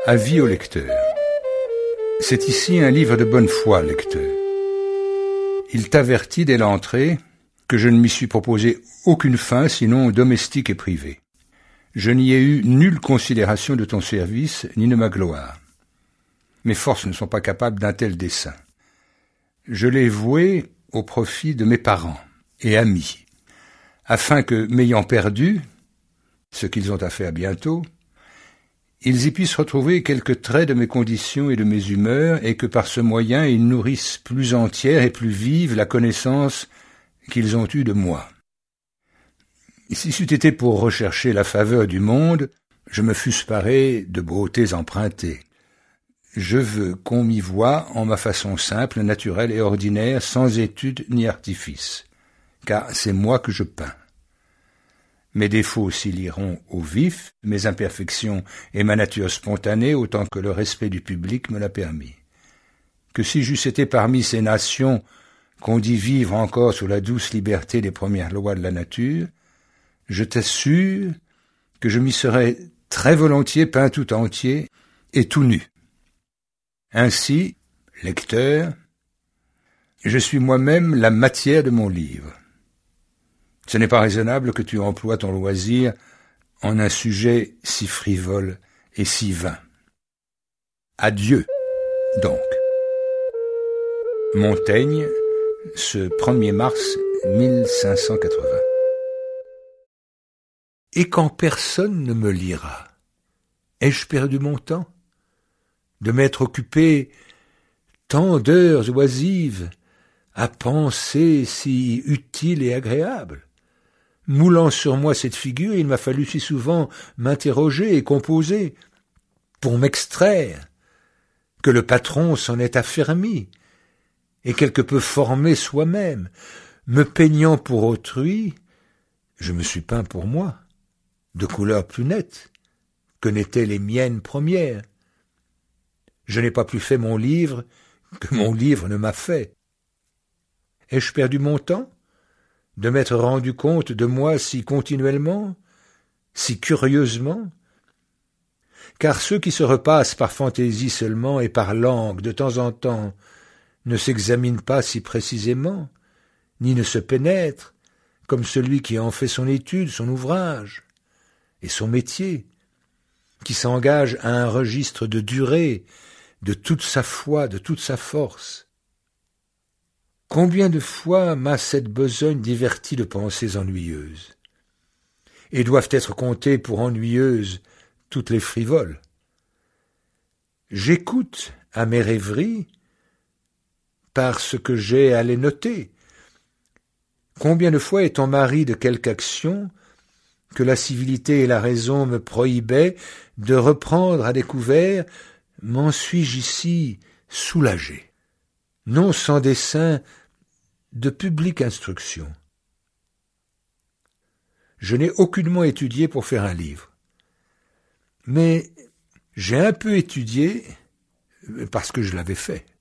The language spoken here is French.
Avis au lecteur. C'est ici un livre de bonne foi, lecteur. Il t'avertit dès l'entrée que je ne m'y suis proposé aucune fin sinon domestique et privée. Je n'y ai eu nulle considération de ton service ni de ma gloire. Mes forces ne sont pas capables d'un tel dessein. Je l'ai voué au profit de mes parents et amis, afin que, m'ayant perdu, ce qu'ils ont à faire bientôt, ils y puissent retrouver quelques traits de mes conditions et de mes humeurs, et que par ce moyen ils nourrissent plus entière et plus vive la connaissance qu'ils ont eue de moi. Si c'eût été pour rechercher la faveur du monde, je me fusse paré de beautés empruntées. Je veux qu'on m'y voie en ma façon simple, naturelle et ordinaire, sans étude ni artifice, car c'est moi que je peins. Mes défauts s'y liront au vif, mes imperfections et ma nature spontanée autant que le respect du public me l'a permis. Que si j'eusse été parmi ces nations qu'on dit vivre encore sous la douce liberté des premières lois de la nature, je t'assure que je m'y serais très volontiers peint tout entier et tout nu. Ainsi, lecteur, je suis moi-même la matière de mon livre. Ce n'est pas raisonnable que tu emploies ton loisir en un sujet si frivole et si vain. Adieu, donc. Montaigne, ce 1er mars 1580. Et quand personne ne me lira, ai-je perdu mon temps de m'être occupé tant d'heures oisives à pensées si utiles et agréables? Moulant sur moi cette figure, il m'a fallu si souvent m'interroger et composer pour m'extraire, que le patron s'en est affermi, et quelque peu formé soi-même. Me peignant pour autrui, je me suis peint pour moi, de couleurs plus nettes que n'étaient les miennes premières. Je n'ai pas plus fait mon livre que mon livre ne m'a fait. Ai-je perdu mon temps de m'être rendu compte de moi si continuellement, si curieusement? Car ceux qui se repassent par fantaisie seulement et par langue de temps en temps ne s'examinent pas si précisément, ni ne se pénètrent, comme celui qui en fait son étude, son ouvrage et son métier, qui s'engage à un registre de durée, de toute sa foi, de toute sa force. Combien de fois m'a cette besogne divertie de pensées ennuyeuses, et doivent être comptées pour ennuyeuses toutes les frivoles. J'écoute à mes rêveries parce que j'ai à les noter. Combien de fois étant mari de quelque action que la civilité et la raison me prohibaient de reprendre à découvert, m'en suis-je ici soulagé, non sans dessein de publique instruction. Je n'ai aucunement étudié pour faire un livre, mais j'ai un peu étudié parce que je l'avais fait.